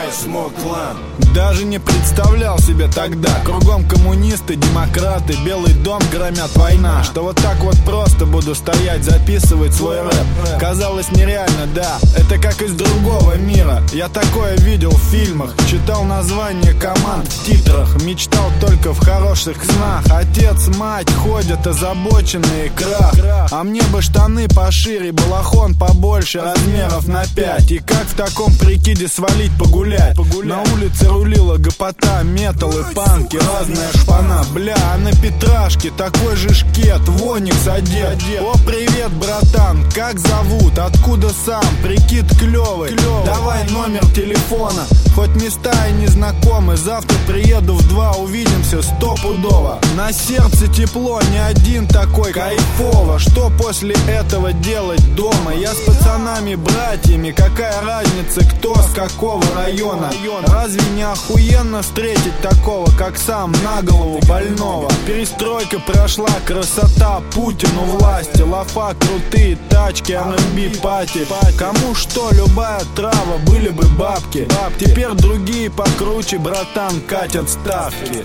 White Smoke Clan. Даже не представлял себе тогда. Кругом коммунисты, демократы, Белый дом громят, война. Что вот так вот просто буду стоять, записывать свой рэп. Казалось нереально, да, это как из другого мира. Я такое видел в фильмах, читал названия команд в титрах. Мечтал только в хороших снах. Отец, мать ходят озабоченные, крах. А мне бы штаны пошире, балахон побольше, размеров на 5. И как в таком прикиде свалить погулять? На улице рулила гопота, метал и панки, разная шпана. Бля, а на Петрашке такой же шкет, воникс одет. О, привет, братан, как зовут, откуда сам, прикид клёвый. Давай номер телефона, хоть места и незнакомы. Завтра приеду в 2, увидимся стопудово. На сердце тепло, не один такой, кайфово. Что после этого делать дома? Я с пацанами, братьями, какая разница, кто с какого района? Разве не охуенно встретить такого, как сам, на голову больного? Перестройка прошла, красота, Путину власти. Лафа, крутые тачки, R&B пати. Кому что, любая трава, были бы бабки. Теперь другие покруче, братан, катят ставки.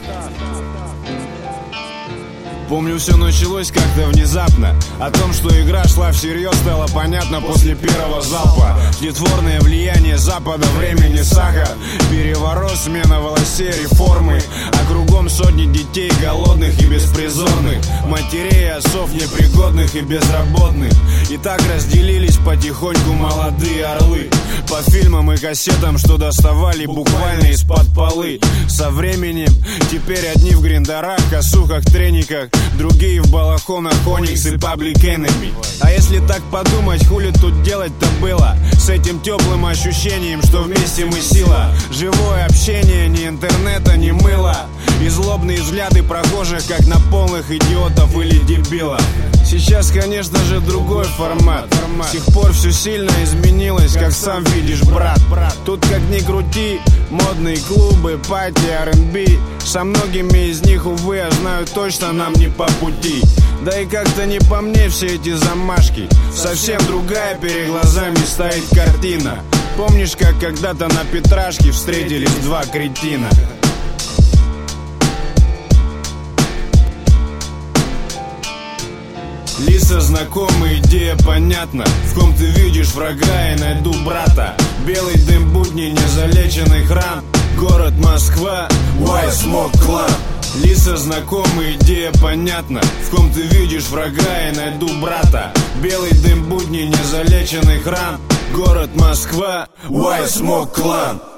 Помню, все началось как-то внезапно. О том, что игра шла всерьез, стало понятно после первого залпа. Тлетворное влияние Запада, времени сахар, переворот, смена властей, реформы. А кругом сотни детей, голодных и беспризорных, матерей, отцов непригодных и безработных. И так разделились потихоньку молодые орлы по фильмам и кассетам, что доставали буквально из-под полы. Со временем теперь одни в гриндерах, косухах, трениках, другие в балахонах, Оникс и Public Enemy. А если так подумать, хули тут делать-то было? С этим теплым ощущением, что вместе мы сила. Живое общение, ни интернета, ни мыла. И злобные взгляды прохожих, как на полных идиотов или дебилов. Сейчас, конечно же, другой формат. С тех пор все сильно изменилось, как сам видишь, брат. Тут как ни крути, модные клубы, пати, R&B. Со многими из них, увы, я знаю точно, нам не по пути. Да и как-то не по мне все эти замашки. Совсем другая перед глазами стоит картина. Помнишь, как когда-то на Петрашке встретились два кретина? Лица знакомые, идея понятна. В ком ты видишь врага, и найду брата. Белый дым будни, незалеченных ран. Город Москва, White Smoke Clan. Лица знакомые, идея понятна. В ком ты видишь врага, и найду брата. Белый дым будни, незалеченных ран. Город Москва, White Smoke Clan.